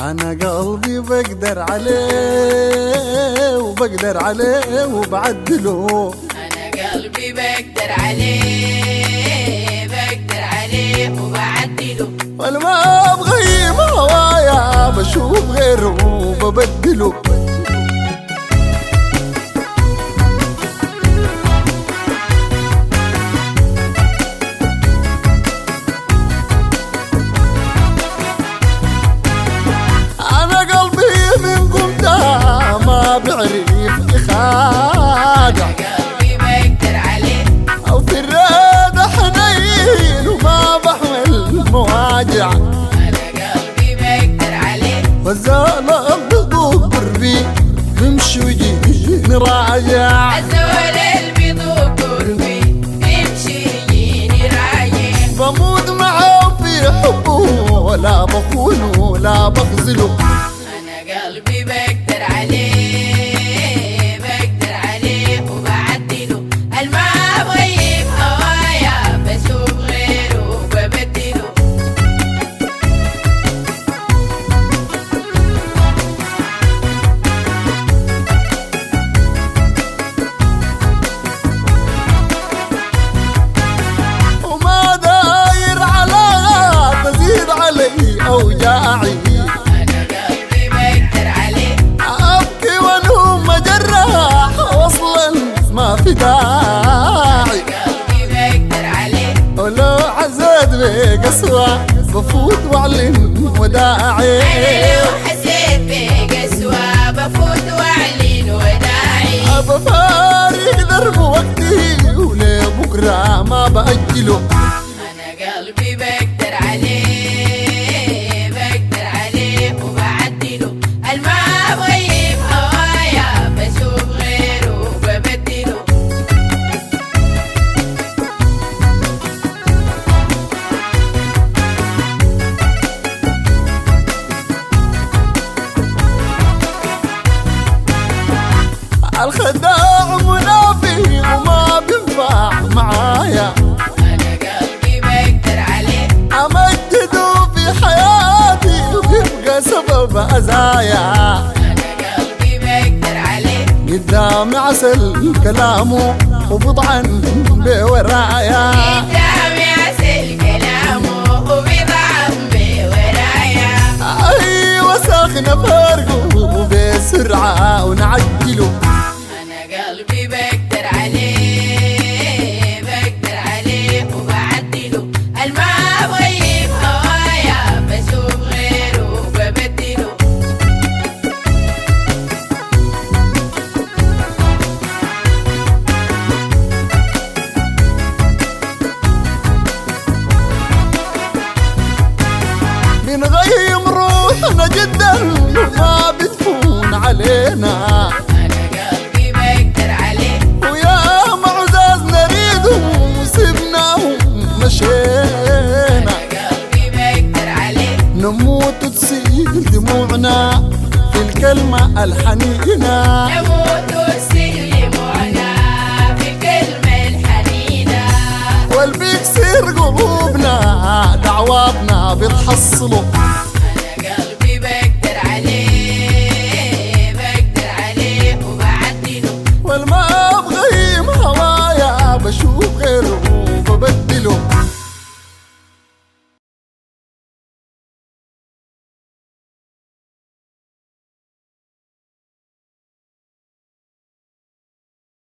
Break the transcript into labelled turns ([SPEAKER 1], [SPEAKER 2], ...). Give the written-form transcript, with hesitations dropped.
[SPEAKER 1] أنا قلبي بقدر عليه وبقدر عليه وبعدله.
[SPEAKER 2] أنا قلبي بقدر عليه بقدر عليه وبعدله.
[SPEAKER 1] والما بغيب هوايا بشوف غيره وببدله. بعرف إخادع
[SPEAKER 2] قلبي بقدر عليه
[SPEAKER 1] أو في الرادة حنين وما بحمل مواجع.
[SPEAKER 2] أنا قلبي بقدر عليه
[SPEAKER 1] والزول بيضوق قربي بمشي ويجيني راجع.
[SPEAKER 2] الزول اللي بيضوق قربي بيمشي يجيني راجع.
[SPEAKER 1] بموت معه في حبه ولا بخونه ولا بخذله.
[SPEAKER 2] أنا قلبي بقدر عليه
[SPEAKER 1] أوجاعي.
[SPEAKER 2] أنا قلبي بقدر عليه
[SPEAKER 1] أبكي وألوم مجرح وصلا ما في داعي.
[SPEAKER 2] قلبي بقدر عليه
[SPEAKER 1] ولو حسيت بقسوة بفوت وأعلن وداعي.
[SPEAKER 2] أنا لو حسيت بقسوة بفوت وأعلن وداعي.
[SPEAKER 1] بفارق درب وقتي وليه بكرة ما بأجله.
[SPEAKER 2] أنا قلبي بقدر عليه
[SPEAKER 1] الخداع منافي وما بينفع معايا.
[SPEAKER 2] أنا قلبي بقدر عليه
[SPEAKER 1] أمجده في حياتي ويبقى سبب أذايا.
[SPEAKER 2] أنا قلبي بقدر عليه
[SPEAKER 1] قدامي عسل كلامه وبضعن بورايا.
[SPEAKER 2] قدامي عسل كلامه وبضعن بورايا.
[SPEAKER 1] أيوة ساخنة فارقه بسرعة ونعجله.
[SPEAKER 2] قلبي بقدر عليه بقدر عليه وبعدله. الما بغيب هوايا بشوف غيره وببدله.
[SPEAKER 1] بنغيم روحنا جدا وما بتفون علينا.
[SPEAKER 2] أنا قلبي بقدر عليه
[SPEAKER 1] نموت وتسيل دموعنا في الكلمة الحنينة.
[SPEAKER 2] نموت وتسيل دموعنا في الكلمة الحنينة.
[SPEAKER 1] والبيكسر قلوبنا دعواتنا بتحصله.